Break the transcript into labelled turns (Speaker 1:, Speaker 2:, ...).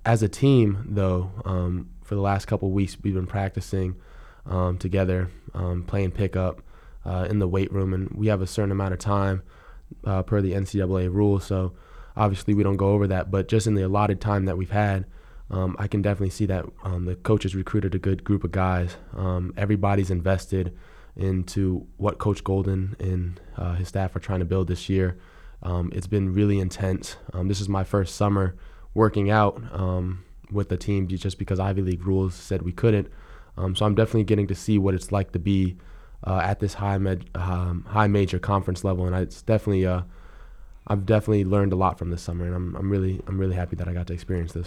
Speaker 1: As a team, though, for the last couple of weeks, we've been practicing together, playing pickup in the weight room, and we have a certain amount of time per the NCAA rules. So obviously we don't go over that, but just in the allotted time that we've had, I can definitely see that the coaches recruited a good group of guys. Everybody's invested into what Coach Golden and his staff are trying to build this year. It's been really intense. This is my first summer working out with the team just because Ivy League rules said we couldn't. So I'm definitely getting to see what it's like to be at this high major conference level, and I've definitely learned a lot from this summer, and I'm really happy that I got to experience this.